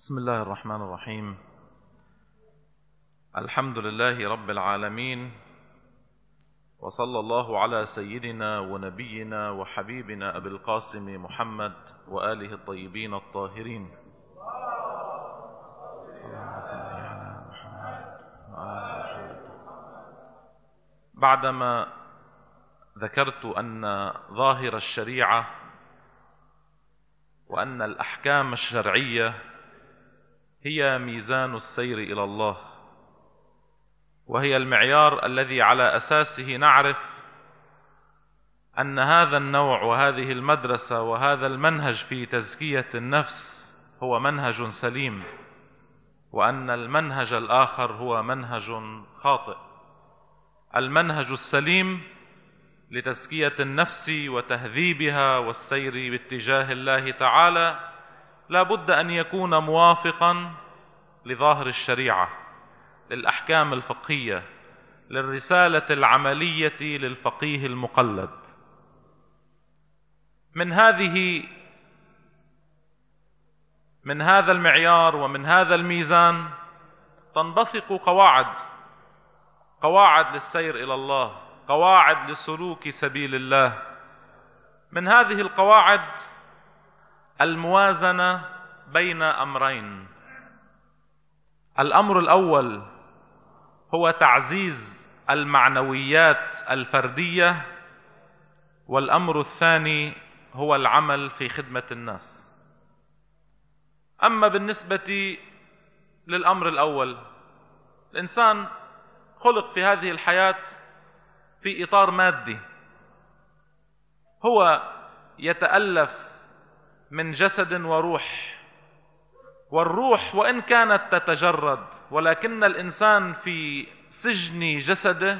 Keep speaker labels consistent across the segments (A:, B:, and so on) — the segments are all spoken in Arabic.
A: بسم الله الرحمن الرحيم. الحمد لله رب العالمين، وصلى الله على سيدنا ونبينا وحبيبنا أبي القاسم محمد وآله الطيبين الطاهرين. بعدما ذكرت أن ظاهر الشريعة وأن الأحكام الشرعية هي ميزان السير إلى الله، وهي المعيار الذي على أساسه نعرف أن هذا النوع وهذه المدرسة وهذا المنهج في تزكية النفس هو منهج سليم، وأن المنهج الآخر هو منهج خاطئ. المنهج السليم لتزكية النفس وتهذيبها والسير باتجاه الله تعالى لا بد أن يكون موافقا لظاهر الشريعة، للأحكام الفقهية، للرسالة العملية للفقيه المقلد. من هذا المعيار ومن هذا الميزان تنبثق قواعد للسير إلى الله، قواعد لسلوك سبيل الله. من هذه القواعد الموازنة بين أمرين. الأمر الأول هو تعزيز المعنويات الفردية، والأمر الثاني هو العمل في خدمة الناس. أما بالنسبة للأمر الأول، الإنسان خلق في هذه الحياة في إطار مادي، هو يتألف من جسد وروح، والروح وإن كانت تتجرد، ولكن الإنسان في سجن جسده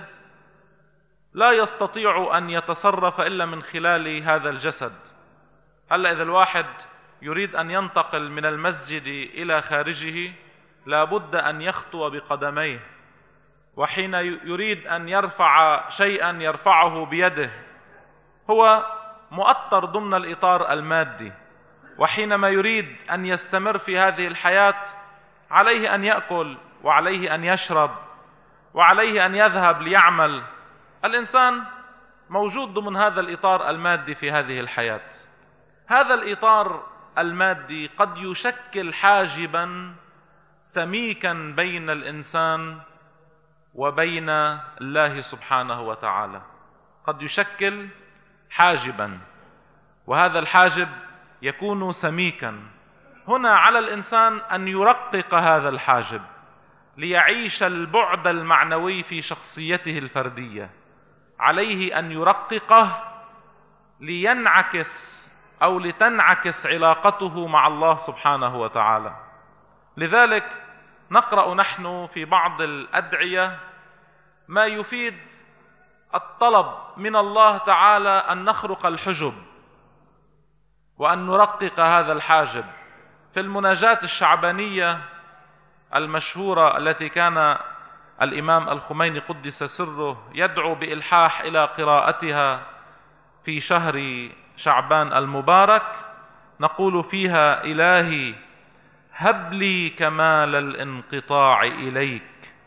A: لا يستطيع أن يتصرف إلا من خلال هذا الجسد. هلا إذا الواحد يريد أن ينتقل من المسجد إلى خارجه لا بد أن يخطو بقدميه، وحين يريد أن يرفع شيئا يرفعه بيده، هو مؤطر ضمن الإطار المادي. وحينما يريد أن يستمر في هذه الحياة عليه أن يأكل، وعليه أن يشرب، وعليه أن يذهب ليعمل. الإنسان موجود ضمن هذا الإطار المادي في هذه الحياة. هذا الإطار المادي قد يشكل حاجبا سميكا بين الإنسان وبين الله سبحانه وتعالى، قد يشكل حاجبا، وهذا الحاجب يكون سميكا. هنا على الإنسان أن يرقق هذا الحاجب ليعيش البعد المعنوي في شخصيته الفردية. عليه أن يرققه لينعكس أو لتنعكس علاقته مع الله سبحانه وتعالى. لذلك نقرأ نحن في بعض الأدعية ما يفيد الطلب من الله تعالى أن نخرق الحجب وأن نرقق هذا الحاجب. في المناجاة الشعبانية المشهورة التي كان الإمام الخميني قدس سره يدعو بإلحاح إلى قراءتها في شهر شعبان المبارك، نقول فيها: إلهي هب لي كمال الانقطاع إليك،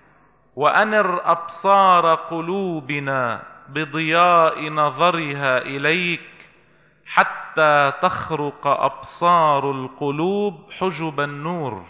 A: وأنر أبصار قلوبنا بضياء نظرها إليك، حتى تخرق أبصار القلوب حجب النور،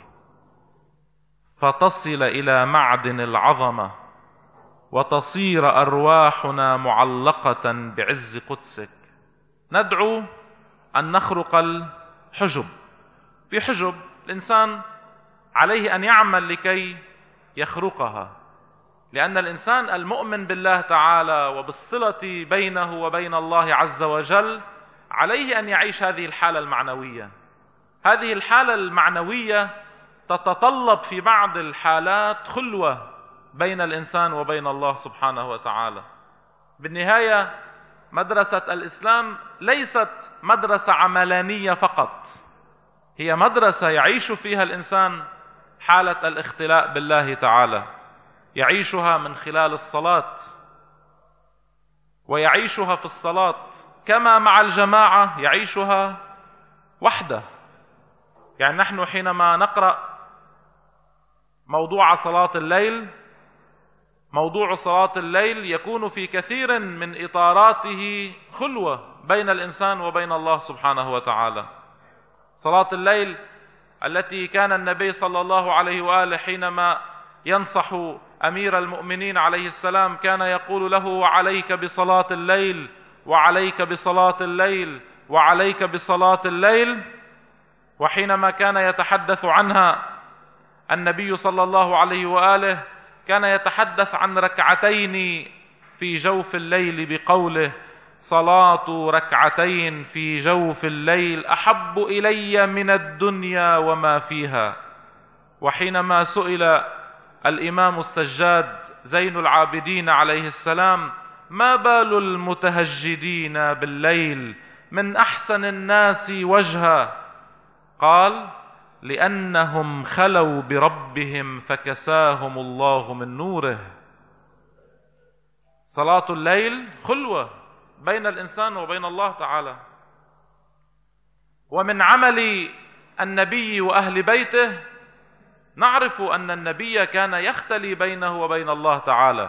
A: فتصل إلى معدن العظمة، وتصير أرواحنا معلقة بعز قدسك. ندعو أن نخرق الحجب. في حجب الإنسان عليه أن يعمل لكي يخرقها، لأن الإنسان المؤمن بالله تعالى وبالصلة بينه وبين الله عز وجل عليه أن يعيش هذه الحالة المعنوية. هذه الحالة المعنوية تتطلب في بعض الحالات خلوة بين الإنسان وبين الله سبحانه وتعالى. بالنهاية مدرسة الإسلام ليست مدرسة عملانية فقط، هي مدرسة يعيش فيها الإنسان حالة الاختلاء بالله تعالى، يعيشها من خلال الصلاة، ويعيشها في الصلاة كما مع الجماعة يعيشها وحده. يعني نحن حينما نقرأ موضوع صلاة الليل، موضوع صلاة الليل يكون في كثير من إطاراته خلوة بين الإنسان وبين الله سبحانه وتعالى. صلاة الليل التي كان النبي صلى الله عليه وآله حينما ينصح أمير المؤمنين عليه السلام كان يقول له: وعليك بصلاة الليل، وعليك بصلاة الليل، وعليك بصلاة الليل. وحينما كان يتحدث عنها النبي صلى الله عليه وآله كان يتحدث عن ركعتين في جوف الليل بقوله: صلاة ركعتين في جوف الليل أحب إلي من الدنيا وما فيها. وحينما سئل الإمام السجاد زين العابدين عليه السلام: ما بال المتهجدين بالليل من أحسن الناس وجها؟ قال: لأنهم خلوا بربهم فكساهم الله من نوره. صلاة الليل خلوة بين الإنسان وبين الله تعالى. ومن عمل النبي وأهل بيته نعرف أن النبي كان يختلي بينه وبين الله تعالى.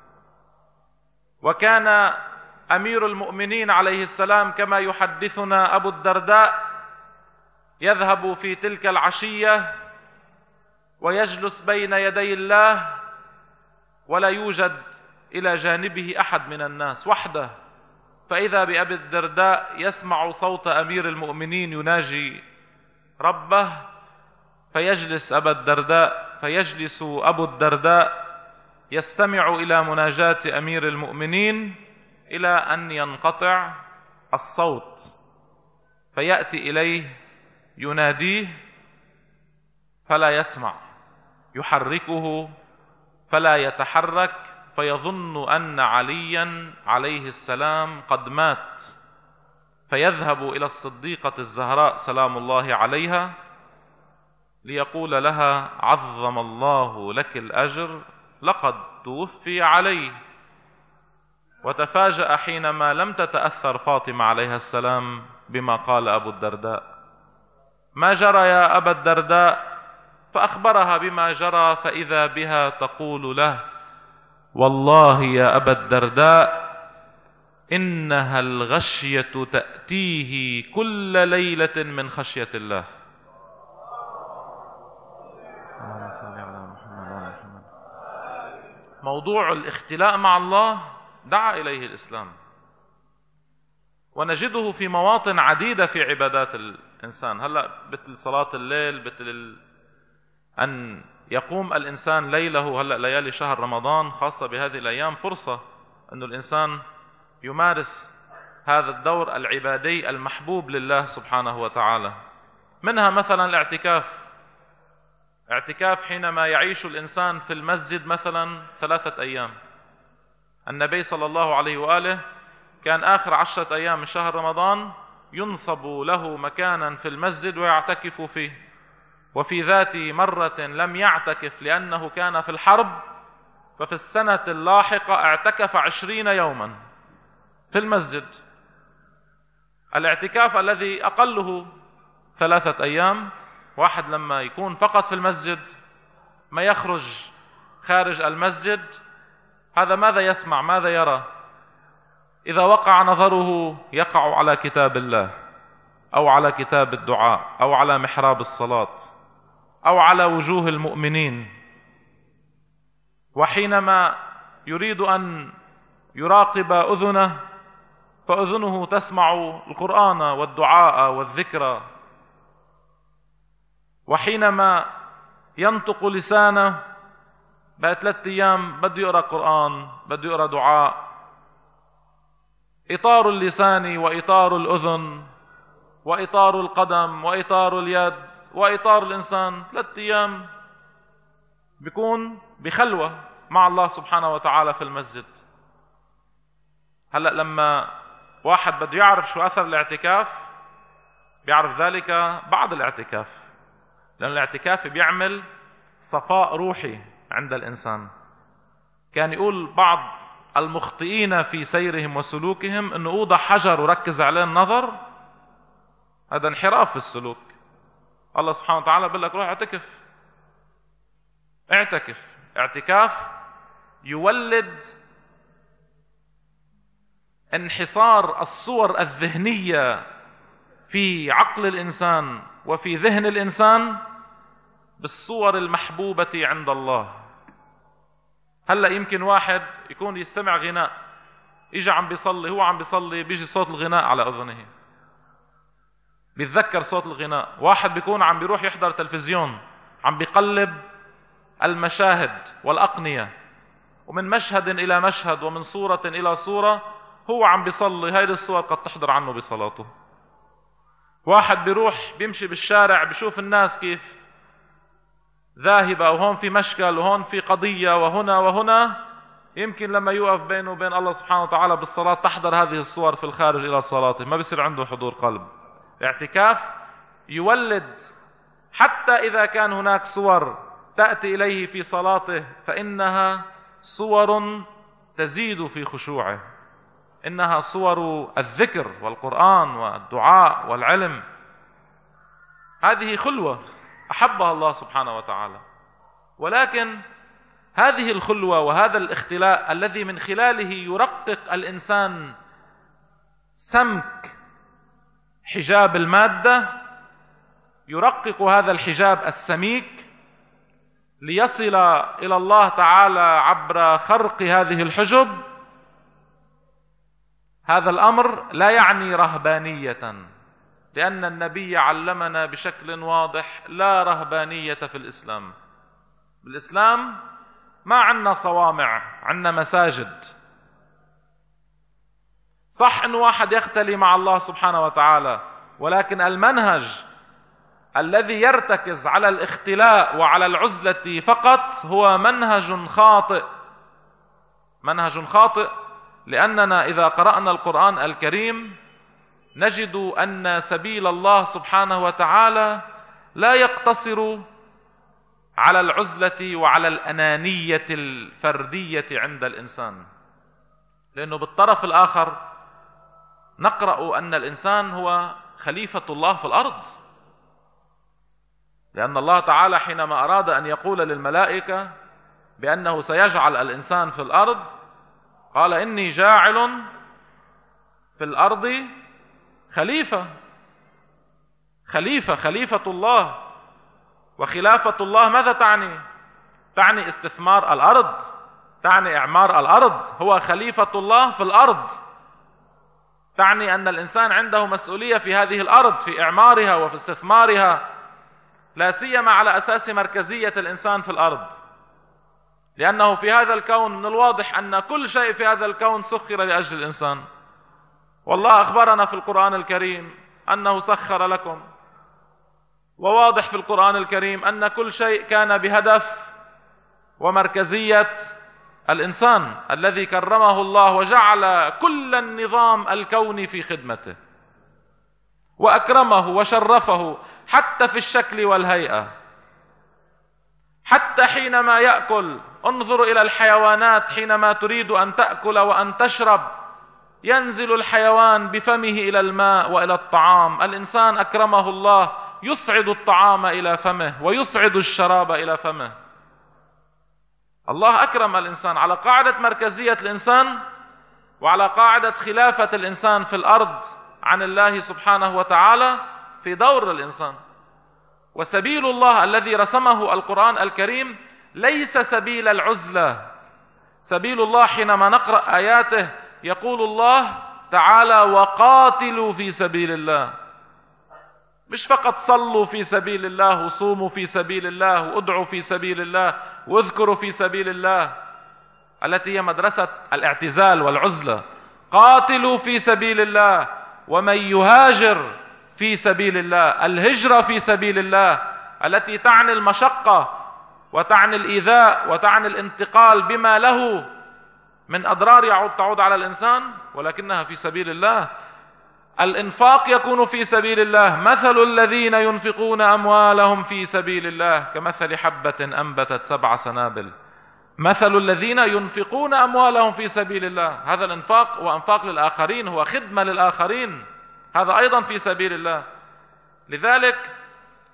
A: وكان أمير المؤمنين عليه السلام كما يحدثنا أبو الدرداء يذهب في تلك العشية ويجلس بين يدي الله ولا يوجد إلى جانبه أحد من الناس، وحده. فإذا بأبي الدرداء يسمع صوت أمير المؤمنين يناجي ربه، فيجلس أبو الدرداء يستمع إلى مناجاة أمير المؤمنين إلى أن ينقطع الصوت، فيأتي إليه يناديه فلا يسمع، يحركه فلا يتحرك، فيظن أن عليا عليه السلام قد مات، فيذهب إلى الصديقة الزهراء سلام الله عليها ليقول لها: عظم الله لك الأجر، لقد توفي عليه. وتفاجأ حينما لم تتأثر فاطمة عليها السلام بما قال أبو الدرداء: ما جرى يا أبا الدرداء؟ فأخبرها بما جرى، فإذا بها تقول له: والله يا أبا الدرداء إنها الغشية تأتيه كل ليلة من خشية الله. موضوع الاختلاء مع الله دعا إليه الإسلام، ونجده في مواطن عديدة في عبادات الإنسان. هلأ مثل صلاة الليل، مثل أن يقوم الإنسان ليله. هلأ ليالي شهر رمضان خاصة بهذه الأيام فرصة أن الإنسان يمارس هذا الدور العبادي المحبوب لله سبحانه وتعالى. منها مثلا الاعتكاف. اعتكاف حينما يعيش الإنسان في المسجد مثلا 3 أيام. النبي صلى الله عليه وآله كان آخر 10 أيام من شهر رمضان ينصب له مكانا في المسجد ويعتكف فيه. وفي ذات مرة لم يعتكف لأنه كان في الحرب، ففي السنة اللاحقة اعتكف 20 يوما في المسجد. الاعتكاف الذي أقله 3 أيام، واحد لما يكون فقط في المسجد ما يخرج خارج المسجد، هذا ماذا يسمع؟ ماذا يرى؟ إذا وقع نظره يقع على كتاب الله، أو على كتاب الدعاء، أو على محراب الصلاة، أو على وجوه المؤمنين. وحينما يريد أن يراقب أذنه فأذنه تسمع القرآن والدعاء والذكر. وحينما ينطق لسانه بعد 3 أيام بده يقرأ قرآن، بده يقرأ دعاء. إطار اللسان وإطار الأذن وإطار القدم وإطار اليد وإطار الإنسان 3 أيام بيكون بخلوة مع الله سبحانه وتعالى في المسجد. هلأ لما واحد بده يعرف شو أثر الاعتكاف بيعرف ذلك بعد الاعتكاف، لأن الاعتكاف بيعمل صفاء روحي عند الإنسان. كان يقول بعض المخطئين في سيرهم وسلوكهم أنه أوضع حجر وركز عليه النظر، هذا انحراف في السلوك. الله سبحانه وتعالى بيقول لك روح اعتكف. اعتكف. اعتكاف يولد انحصار الصور الذهنية في عقل الإنسان وفي ذهن الإنسان بالصور المحبوبة عند الله. هلأ يمكن واحد يكون يستمع غناء، إجا عم بيصلي، هو عم بيصلي بيجي صوت الغناء على أذنه، بيتذكر صوت الغناء. واحد بيكون عم بيروح يحضر تلفزيون، عم بيقلب المشاهد والأقنية، ومن مشهد إلى مشهد ومن صورة إلى صورة هو عم بيصلي، هذه الصور قد تحضر عنه بصلاته. واحد بيروح بيمشي بالشارع بيشوف الناس كيف ذاهبة، وهون في مشكل وهون في قضية وهنا وهنا، يمكن لما يوقف بينه وبين الله سبحانه وتعالى بالصلاة تحضر هذه الصور في الخارج إلى صلاته، ما بيصير عنده حضور قلب. الاعتكاف يولد حتى إذا كان هناك صور تأتي إليه في صلاته فإنها صور تزيد في خشوعه، إنها صور الذكر والقرآن والدعاء والعلم. هذه خلوة أحبها الله سبحانه وتعالى، ولكن هذه الخلوة وهذا الاختلاء الذي من خلاله يرقق الإنسان سمك حجاب المادة، يرقق هذا الحجاب السميك ليصل إلى الله تعالى عبر خرق هذه الحجب. هذا الأمر لا يعني رهبانية، لأن النبي علمنا بشكل واضح لا رهبانية في الإسلام. بالإسلام ما عندنا صوامع، عندنا مساجد. صح أن واحد يختلي مع الله سبحانه وتعالى، ولكن المنهج الذي يرتكز على الاختلاء وعلى العزلة فقط هو منهج خاطئ. منهج خاطئ، لأننا إذا قرأنا القرآن الكريم نجد أن سبيل الله سبحانه وتعالى لا يقتصر على العزلة وعلى الأنانية الفردية عند الإنسان، لأنه بالطرف الآخر نقرأ أن الإنسان هو خليفة الله في الأرض، لأن الله تعالى حينما أراد أن يقول للملائكة بأنه سيجعل الإنسان في الأرض قال إني جاعل في الأرض خليفة الله. وخلافة الله ماذا تعني؟ تعني استثمار الأرض، تعني إعمار الأرض. هو خليفة الله في الأرض، تعني أن الإنسان عنده مسؤولية في هذه الأرض، في إعمارها وفي استثمارها، لا سيما على أساس مركزية الإنسان في الأرض، لأنه في هذا الكون من الواضح أن كل شيء في هذا الكون سخر لأجل الإنسان. والله أخبرنا في القرآن الكريم أنه سخر لكم، وواضح في القرآن الكريم أن كل شيء كان بهدف ومركزية الإنسان الذي كرمه الله وجعل كل النظام الكوني في خدمته وأكرمه وشرفه حتى في الشكل والهيئة. حتى حينما يأكل، انظروا إلى الحيوانات حينما تريد أن تأكل وأن تشرب ينزل الحيوان بفمه إلى الماء وإلى الطعام. الإنسان أكرمه الله يصعد الطعام إلى فمه ويصعد الشراب إلى فمه. الله أكرم الإنسان على قاعدة مركزية الإنسان وعلى قاعدة خلافة الإنسان في الأرض عن الله سبحانه وتعالى في دور الإنسان. وسبيل الله الذي رسمه القرآن الكريم ليس سبيل العزلة. سبيل الله حينما نقرأ آياته يقول الله تعالى وقاتلوا في سبيل الله، مش فقط صلوا في سبيل الله وصوموا في سبيل الله وادعوا في سبيل الله واذكروا في سبيل الله التي هي مدرسة الاعتزال والعزلة. قاتلوا في سبيل الله، ومن يهاجر في سبيل الله، الهجرة في سبيل الله التي تعني المشقة وتعني الإيذاء وتعني الانتقال بما له من أضرار تعود على الإنسان، ولكنها في سبيل الله. الإنفاق يكون في سبيل الله. مثل الذين ينفقون أموالهم في سبيل الله كمثل حبة أنبتت 7 سنابل. مثل الذين ينفقون أموالهم في سبيل الله، هذا الإنفاق هو إنفاق للآخرين، هو خدمة للآخرين، هذا أيضا في سبيل الله. لذلك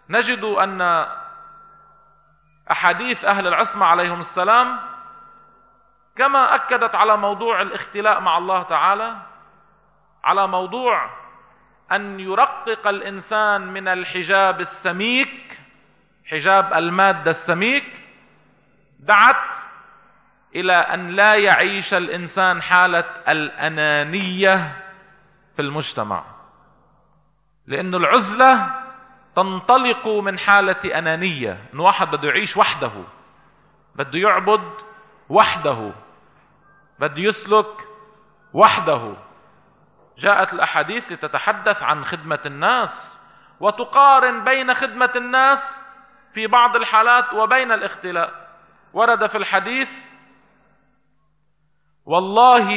A: نجد أن أحاديث أهل العصمة عليهم السلام كما أكدت على موضوع الاختلاء مع الله تعالى، على موضوع أن يرقق الإنسان من الحجاب السميك، حجاب المادة السميك، دعت إلى أن لا يعيش الإنسان حالة الأنانية في المجتمع، لأن العزلة تنطلق من حالة أنانية، أن واحد بده يعيش وحده، بده يعبد وحده، بده يسلك وحده. جاءت الأحاديث لتتحدث عن خدمة الناس وتقارن بين خدمة الناس في بعض الحالات وبين الاختلاء. ورد في الحديث: والله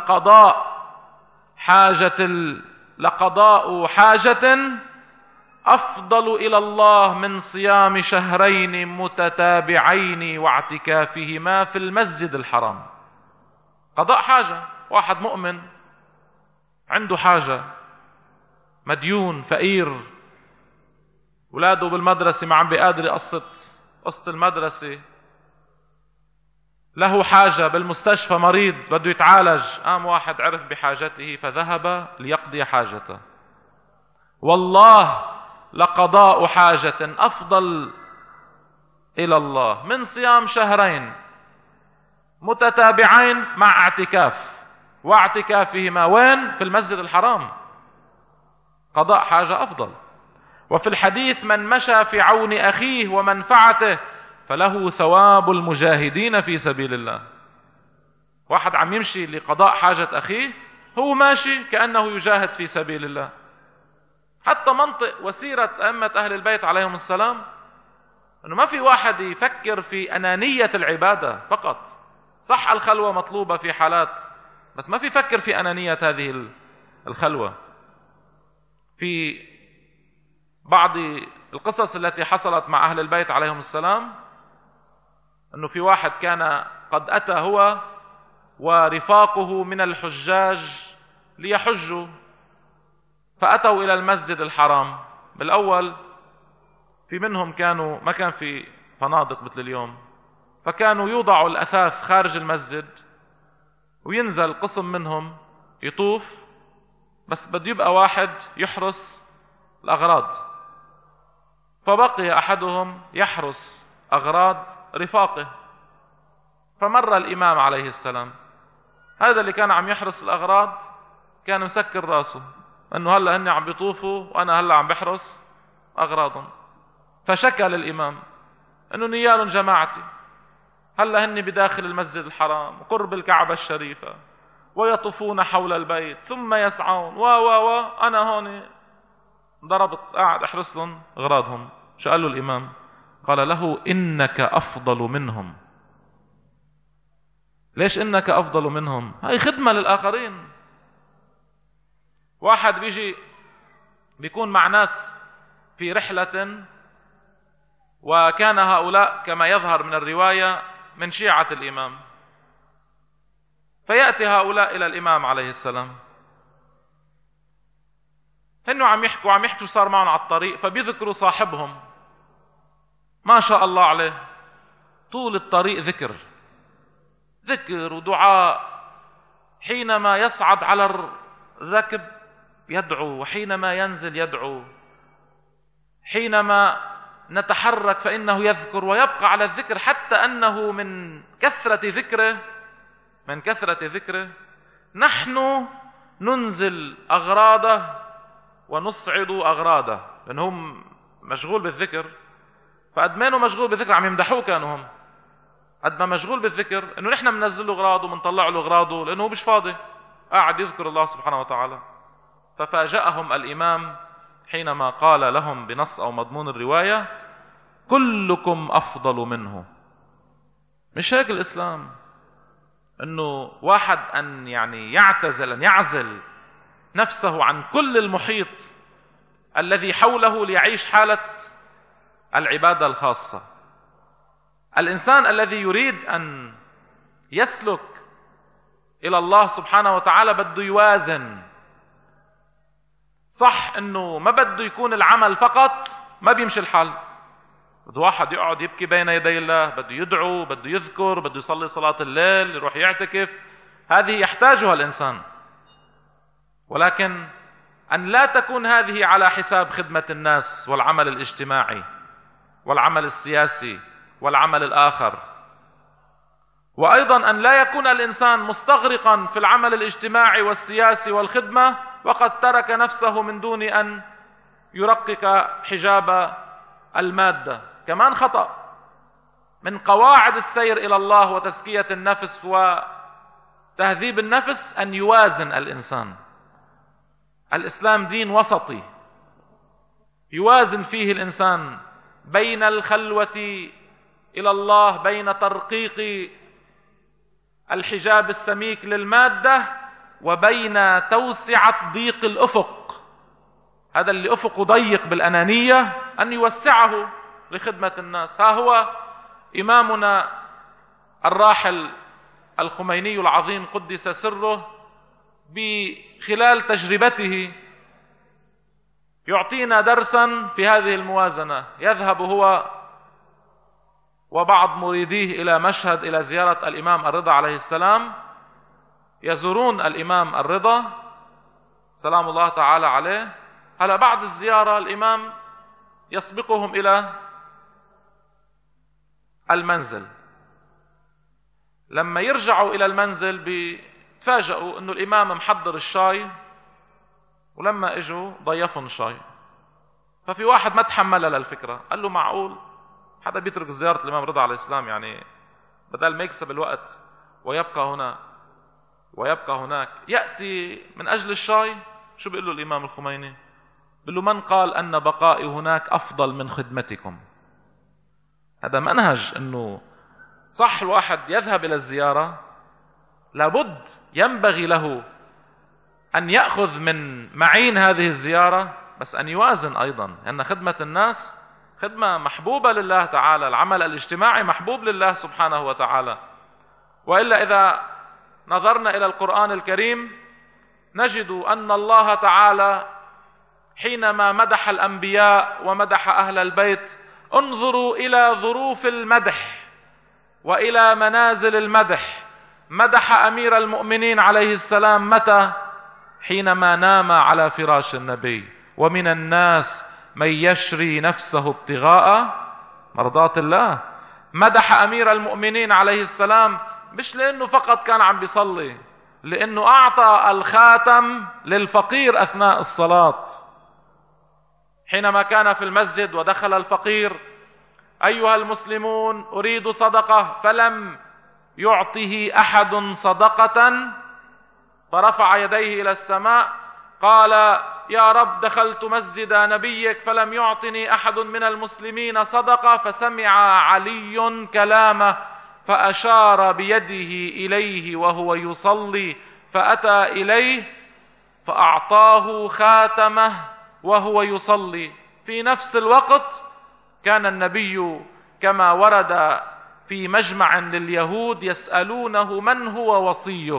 A: لقضاء حاجة أفضل إلى الله من صيام شهرين متتابعين واعتكافهما في المسجد الحرام. قضاء حاجة، واحد مؤمن عنده حاجة، مديون، فقير، ولاده بالمدرسة ما عم بيقادر يقسط المدرسة، له حاجة بالمستشفى، مريض بده يتعالج، قام واحد عرف بحاجته فذهب ليقضي حاجته. والله لقضاء حاجة أفضل إلى الله من صيام شهرين متتابعين مع اعتكاف، واعتكافهما وين؟ في المسجد الحرام. قضاء حاجة أفضل. وفي الحديث: من مشى في عون أخيه ومنفعته فله ثواب المجاهدين في سبيل الله. واحد عم يمشي لقضاء حاجة أخيه، هو ماشي كأنه يجاهد في سبيل الله. حتى منطق وسيرة أئمة أهل البيت عليهم السلام أنه ما في واحد يفكر في أنانية العبادة فقط. صح الخلوة مطلوبة في حالات، بس ما في يفكر في أنانية هذه الخلوة. في بعض القصص التي حصلت مع أهل البيت عليهم السلام أنه في واحد كان قد أتى هو ورفاقه من الحجاج ليحجوا، فأتوا إلى المسجد الحرام. بالأول في منهم ما كان في فنادق مثل اليوم، فكانوا يوضعوا الأثاث خارج المسجد، وينزل قسم منهم يطوف، بس بده يبقى واحد يحرس الأغراض. فبقي أحدهم يحرس أغراض رفاقه. فمر الإمام عليه السلام، هذا اللي كان عم يحرس الأغراض كان مسكر راسه أنه هلأ هني عم بيطوفوا وأنا هلأ عم بحرس أغراضهم. فشكى للإمام أنه نيال جماعتي، هلأ هني بداخل المسجد الحرام قرب الكعبة الشريفة ويطوفون حول البيت ثم يسعون أنا هون ضربت قاعد أحرس لهم أغراضهم. شو قال له الإمام؟ قال له: إنك أفضل منهم. ليش إنك أفضل منهم؟ هاي خدمة للآخرين. واحد بيكون مع ناس في رحلة، وكان هؤلاء كما يظهر من الرواية من شيعة الإمام، فيأتي هؤلاء إلى الإمام عليه السلام، هنو عم يحكوا صار معهم على الطريق، فبيذكروا صاحبهم ما شاء الله عليه طول الطريق ذكر ودعاء، حينما يصعد على الركب يدعو، وحينما ينزل يدعو، حينما نتحرك فإنه يذكر ويبقى على الذكر، حتى أنه من كثرة ذكره نحن ننزل أغراضه ونصعد أغراضه، لأنهم مشغول بالذكر. فقد ما انه مشغول بالذكر عم يمدحوه، كانوا هم قد ما مشغول بالذكر انه نحن بننزل له اغراضه وبنطلع له اغراضه، لانه هو مش فاضي قاعد يذكر الله سبحانه وتعالى. ففاجأهم الإمام حينما قال لهم بنص أو مضمون الرواية: كلكم أفضل منه. مش هيك الإسلام، انه واحد أن يعزل نفسه عن كل المحيط الذي حوله ليعيش حالة العبادة الخاصة. الإنسان الذي يريد أن يسلك إلى الله سبحانه وتعالى بده يوازن. صح انه ما بده يكون العمل فقط ما بيمشي الحال. بده واحد يقعد يبكي بين يدي الله، بده يدعو، بده يذكر، بده يصلي صلاة الليل، يروح يعتكف. هذه يحتاجها الإنسان، ولكن أن لا تكون هذه على حساب خدمة الناس والعمل الاجتماعي والعمل السياسي والعمل الآخر. وأيضا أن لا يكون الإنسان مستغرقا في العمل الاجتماعي والسياسي والخدمة وقد ترك نفسه من دون أن يرقق حجاب المادة. كمان خطأ من قواعد السير إلى الله وتزكية النفس وتهذيب النفس أن يوازن الإنسان. الإسلام دين وسطي يوازن فيه الإنسان بين الخلوة إلى الله، بين ترقيق الحجاب السميك للمادة، وبين توسعة ضيق الأفق. هذا اللي أفقه ضيق بالأنانية أن يوسعه لخدمة الناس. ها هو إمامنا الراحل الخميني العظيم قدس سره بخلال تجربته يعطينا درسا في هذه الموازنة. يذهب هو وبعض مريديه إلى مشهد إلى زيارة الإمام الرضا عليه السلام، يزورون الإمام الرضا سلام الله تعالى عليه. هلا بعد الزيارة الإمام يسبقهم إلى المنزل. لما يرجعوا إلى المنزل بيتفاجئوا أنه الإمام محضر الشاي، ولما اجوا ضيفهم شاي. ففي واحد ما تحمل للفكرة، قال له معقول حدا بيترك زيارة الإمام رضا عليه السلام؟ يعني بدل ما يكسب الوقت ويبقى هنا ويبقى هناك يأتي من أجل الشاي. شو بيقول له الإمام الخميني؟ بيقول له من قال أن بقائي هناك أفضل من خدمتكم؟ هذا منهج أنه صح الواحد يذهب إلى الزيارة، لابد ينبغي له أن يأخذ من معين هذه الزيارة، بس أن يوازن أيضا، لأن خدمة الناس خدمة محبوبة لله تعالى، العمل الاجتماعي محبوب لله سبحانه وتعالى. وإلا إذا نظرنا إلى القرآن الكريم نجد أن الله تعالى حينما مدح الأنبياء ومدح أهل البيت، انظروا إلى ظروف المدح وإلى منازل المدح. مدح أمير المؤمنين عليه السلام متى؟ حينما نام على فراش النبي. ومن الناس من يشري نفسه ابتغاء مرضات الله. مدح أمير المؤمنين عليه السلام مش لأنه فقط كان عم بيصلي، لأنه أعطى الخاتم للفقير أثناء الصلاة. حينما كان في المسجد ودخل الفقير: أيها المسلمون أريد صدقة، فلم يعطه أحد صدقة، فرفع يديه إلى السماء قال: يا رب دخلت مسجد نبيك فلم يعطني أحد من المسلمين صدقة. فسمع علي كلامه فأشار بيده إليه وهو يصلي، فأتى إليه فأعطاه خاتمه وهو يصلي. في نفس الوقت كان النبي كما ورد في مجمع لليهود يسألونه: من هو وصيك؟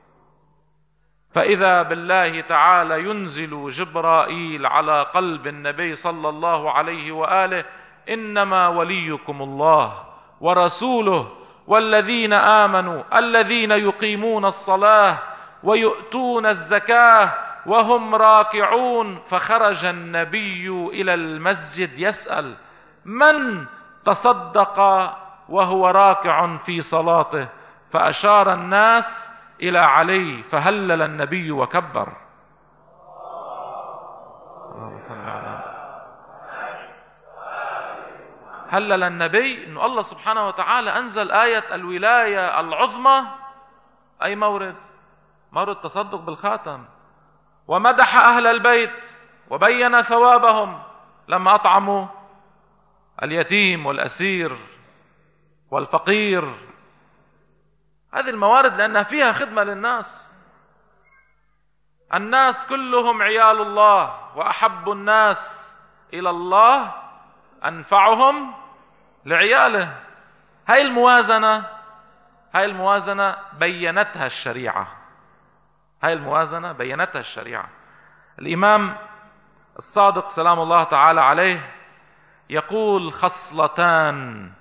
A: فإذا بالله تعالى ينزل جبرائيل على قلب النبي صلى الله عليه وآله: إنما وليكم الله ورسوله والذين آمنوا الذين يقيمون الصلاة ويؤتون الزكاة وهم راكعون. فخرج النبي إلى المسجد يسأل: من تصدق وهو راكع في صلاته؟ فأشار الناس إلى علي، فهلل النبي وكبر. هلل النبي إنه الله سبحانه وتعالى أنزل آية الولاية العظمى. أي مورد تصدق بالخاتم. ومدح أهل البيت وبين ثوابهم لما أطعموا اليتيم والأسير والفقير. هذه الموارد لأنها فيها خدمة للناس. الناس كلهم عيال الله، وأحب الناس إلى الله أنفعهم لعياله. هاي الموازنة بينتها الشريعة. الإمام الصادق سلام الله تعالى عليه يقول: خصلتان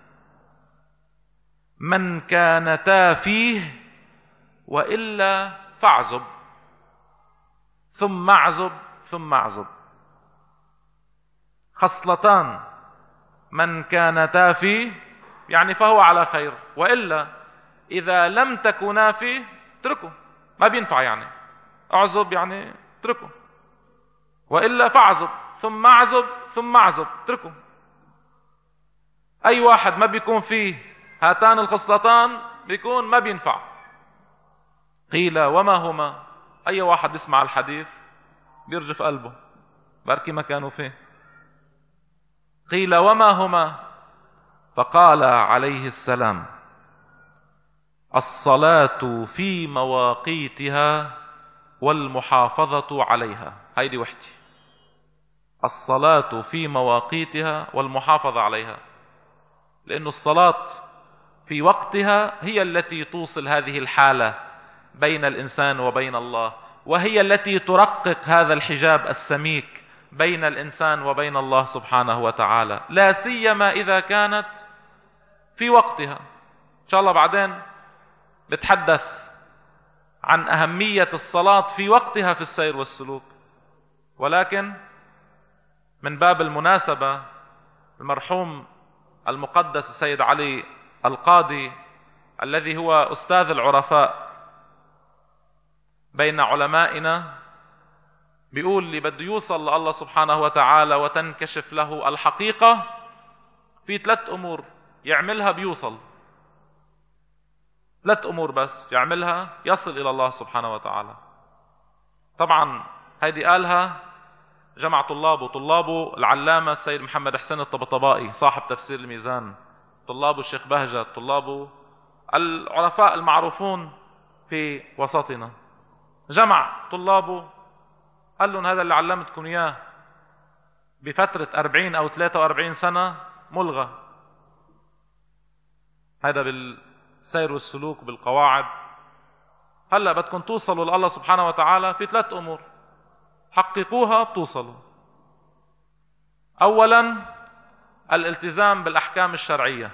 A: من كانتا فيه وإلا فاعزب، ثم اعزب ثم اعزب. خصلتان من كانتا فيه يعني فهو على خير، وإلا إذا لم تكونا فيه اتركه، ما بينفع يعني. اعزب يعني اتركه، وإلا فاعزب، ثم اعزب ثم اعزب، اتركه. أي واحد ما بيكون فيه هاتان الخصلتان بيكون ما بينفع. قيل: وما هما؟ أي واحد بيسمع الحديث بيرجف قلبه، بركي ما كانوا فيه. قيل: وما هما؟ فقال عليه السلام: الصلاة في مواقيتها والمحافظة عليها. هيدي وحدي، الصلاة في مواقيتها والمحافظة عليها، لأن الصلاة في وقتها هي التي توصل هذه الحالة بين الإنسان وبين الله، وهي التي ترقق هذا الحجاب السميك بين الإنسان وبين الله سبحانه وتعالى، لا سيما إذا كانت في وقتها. إن شاء الله بعدين بتحدث عن أهمية الصلاة في وقتها في السير والسلوك، ولكن من باب المناسبة المرحوم المقدس السيد علي القاضي الذي هو أستاذ العرفاء بين علمائنا بيقول لي بده يوصل لله سبحانه وتعالى وتنكشف له الحقيقة في 3 أمور يعملها بيوصل. 3 أمور بس يعملها يصل إلى الله سبحانه وتعالى. طبعا هيدي قالها جمع طلابه العلامة السيد محمد حسين الطبطبائي صاحب تفسير الميزان، طلابه الشيخ بهجت، طلابه العرفاء المعروفون في وسطنا، جمع طلابه قال لهم: هذا اللي علمتكم إياه بفترة 40 أو 43 سنة ملغى. هذا بالسير والسلوك بالقواعد. هلأ بدكم توصلوا لله سبحانه وتعالى في 3 أمور حققوها بتوصلوا. أولا الالتزام بالأحكام الشرعية،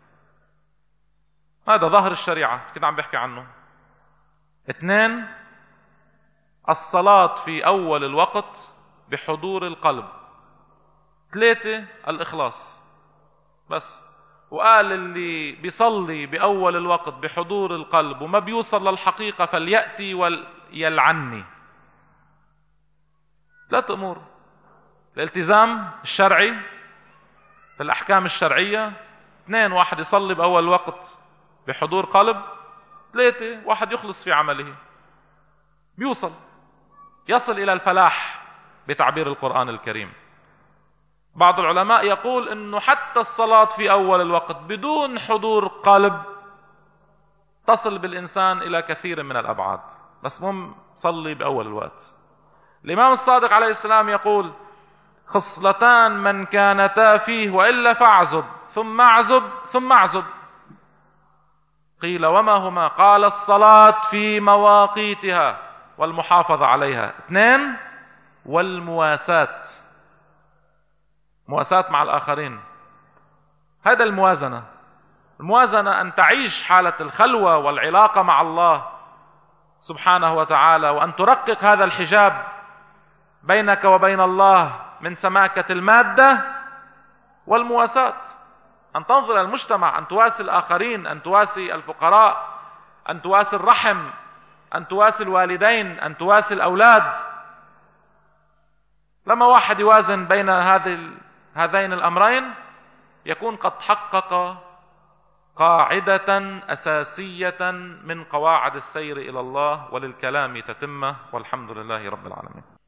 A: هذا ظهر الشريعة كده عم بحكي عنه. 2 الصلاة في أول الوقت بحضور القلب. 3 الإخلاص بس. وقال: اللي بيصلي بأول الوقت بحضور القلب وما بيوصل للحقيقة فليأتي وليلعني. 3 أمور: الالتزام الشرعي في الأحكام الشرعية، 2 واحد يصلي بأول الوقت بحضور قلب، 3 واحد يخلص في عمله يصل إلى الفلاح بتعبير القرآن الكريم. بعض العلماء يقول انه حتى الصلاة في اول الوقت بدون حضور قلب تصل بالانسان الى كثير من الابعاد، بس مهم صلي باول الوقت. الامام الصادق عليه السلام يقول: خصلتان من كانتا فيه والا فاعزب، ثم اعزب ثم اعزب. قيل: وما هما؟ قال: الصلاة في مواقيتها والمحافظة عليها. 2 والمواساة، مواساة مع الآخرين. هذا الموازنة أن تعيش حالة الخلوة والعلاقة مع الله سبحانه وتعالى، وأن ترقق هذا الحجاب بينك وبين الله من سماكة المادة. والمواساة أن تنظر المجتمع، أن تواسي الآخرين، أن تواسي الفقراء، أن تواسي الرحم، أن تواسي الوالدين، أن تواسي الأولاد. لما واحد يوازن بين هذين الأمرين يكون قد حقق قاعدة أساسية من قواعد السير إلى الله، وللكلام تتمة، والحمد لله رب العالمين.